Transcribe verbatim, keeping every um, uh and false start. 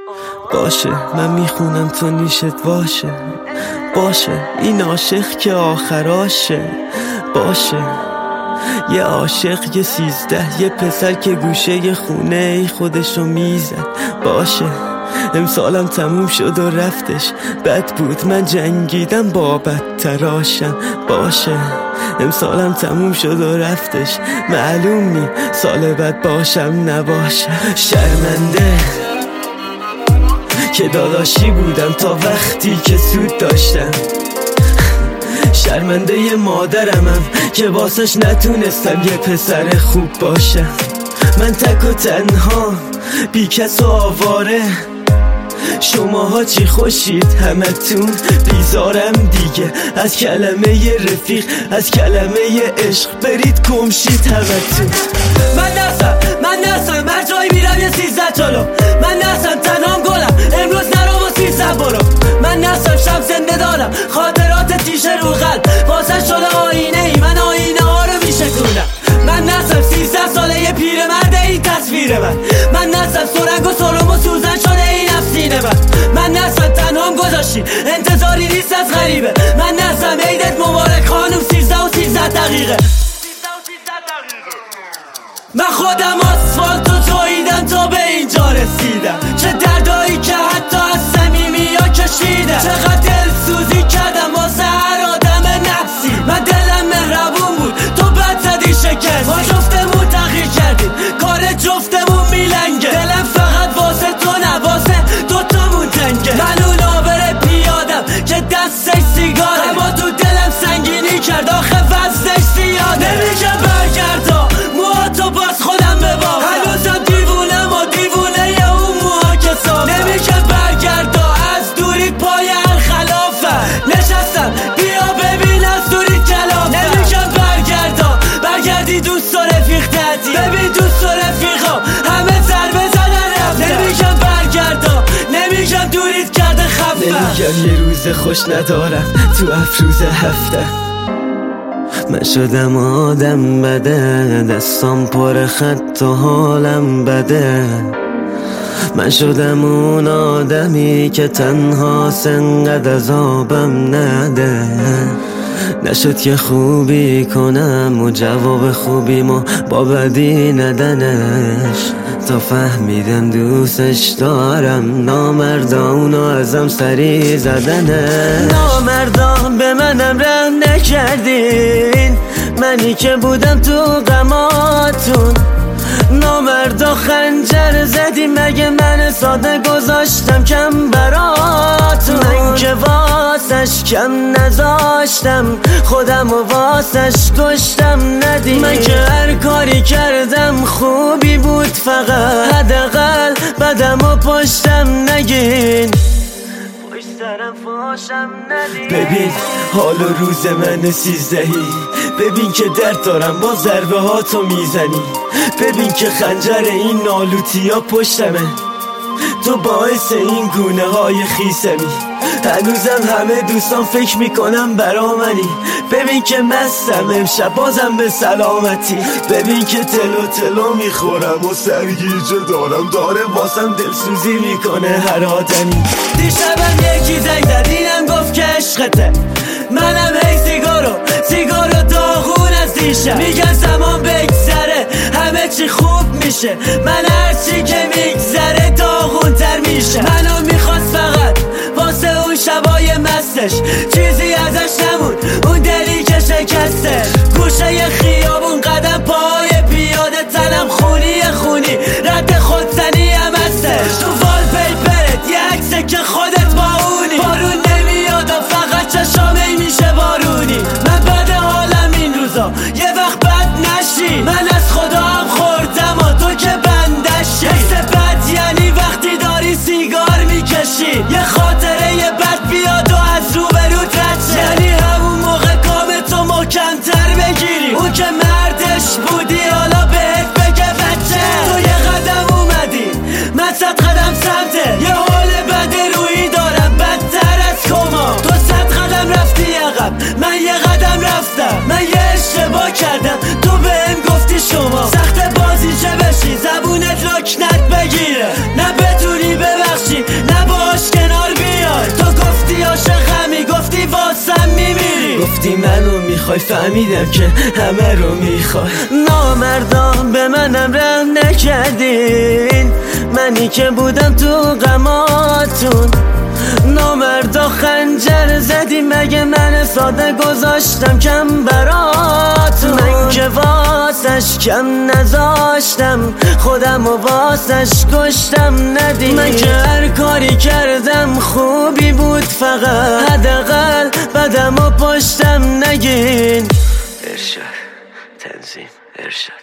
باشه من میخونم تو نیشت باشه، باشه این عاشق که آخراشه، باشه یه عاشق یه سیزده، یه پسر که گوشه خونه خودشو میزد. باشه امسالم تموم شد و رفتش، بد بود من جنگیدم با بدتراشم. باشه امسالم تموم شد و رفتش، معلوم نی سال بعد باشم نباشم. شرمنده که داداشی بودم تا وقتی که سود داشتم، شرمنده ی مادرمم که واسش نتونستم یه پسر خوب باشم. من تک و تنها بی کس و آواره، شماها چی خوشید همتون، بیزارم دیگه از کلمه ی رفیق، از کلمه ی عشق، برید گمشید همتون. من نستم من نستم هر جایی میرم یه سیزده جلو، من نستم تنهام گلم امروز نرو و سیزده برو. من نستم شب زنده دارم خاطرات تیشه رو قلب، واسه شده آینه ای من آینه ها رو میشکونم. من نستم سیزده ساله یه پیر مرده این تصویر من، من نستم سرنگ و سرم و سوزن شده این افسینه من. من نستم تنهام گذاشتی انتظاری نیست از غریبه، من نستم عیدت مبارک خانم سیزده و سیزده دقیقه. من خودم آسفالت و توییدم تا به اینجا رسیدم، چه دردایی که حتی از صمیمی ها کشیدم، چقدر دلسوزی کردم واسه هر آدم نفسی. من دلم مهربون بود تو بد زدی شکست، ما جفتمون تغییر کردیم کار جفتمون میلنگه، دلم فقط واسه تو نه واسه دوتامون تنگه. من اون آبر پیادم که دستش سیگاره، اما تو دلم سنگینی کرد آخه وزنش زیاده. نمیگه برگردا موها تو باز خودم ببام، هنوزم دیوونم و دیوونه ی اون موها که صافم. نمیگه برگردا از دوریت پای الخلافم، نشستم بیا ببین از دوریت کلافم. نمیگه برگردا برگردی دوست و رفیق تدی، ببین دوست و رفیقام همه ضربه زدن رفتم. نمیگم برگردا نمیگم دوریت کرده خفم، نمیگم یه روز خوش ندارم تو افروز هفته. من شدم آدم بده، دستام پر خط و حالم بده. من شدم اون آدمی که تنها سنقدر عذابم نده. نشد که خوبی کنم و جواب خوبیمو با بدی ندنش، تا فهمیدم دوستش دارم نامردا اونو ازم سری زدنه. نامردا به منم رحم نکردین، منی که بودم تو غماتون. نامردا خنجر زدی مگه من ساده گذاشتم کم براتون. من که واسش کم نذاشتم خودم و واسش کشتم ندی. من که هر کاری کردم خوبی بود فقط، حداقل بدم و پشتم نگین، پشت سرم فاشم ندی. ببین حال و روز من سیزدهی، ببین که درد دارم با ضربه ها تو میزنی، ببین که خنجر این نالوتی ها پشتمه، تو باعث این گونه های خیسمی. هنوزم همه دوستان فکر میکنم برا منی، ببین که مستم امشب بازم به سلامتی. ببین که تلو تلو میخورم و سرگیجه دارم، داره واسم دلسوزی میکنه هر آدمی. دیشبم یکی زنگ زد اینم گفت که عشقته، منم هی سیگارو سیگارو داغون از دیشب. میگن زمان بگذره همه چی خوب میشه، من هرچی که میگذره داغون تر میشه. منو میخواست فقط واسه اون شبای مستش، چیزی ازش نمون اون دلی که شکسته. گوشه خیابون قدم پای پیاده، تنم خونی خونی رد خودزنی هم هستش. تو وال پیپرت یه عکسه که خودت با اونی، بارون نمیاد و فقط چشامه میشه بارونی. من بد حالم این روزا یه وقت بد نشی، من از خدا هم خوردم و تو که بندشی. حس بد یعنی وقتی داری سیگار میکشی، یه خاطره یه بد بیاد و از رو به رو رد شه، یعنی همون موقع کام تو محکمتر بگیری. اون که مردش بودی حالا بهت بگه بچه، تو یه قدم اومدی من صد قدم سمته، یه حال بد رویی دارم بدتر از کما. تو صد قدم رفتی عقب من یه قدم رفتم، من یه اشتباه کردم تو بهم گفتی شما. سخت بازی چه بشی زبونت لکنت بگیره، نه بتونی ببخشی فهمیدم که همه رو میخوای. نامردان به منم رحم نکردین، منی که بودم تو غماتون. نامردا خنجر زدی مگه من ساده گذاشتم کم براتون. من که واسش کم نذاشتم، خودم و واسش کشتم ندید. من که هر کاری کردم خوبی بود، فقط حداقل بدم و پشتم نگین. ارشاد تنظیم ارشاد.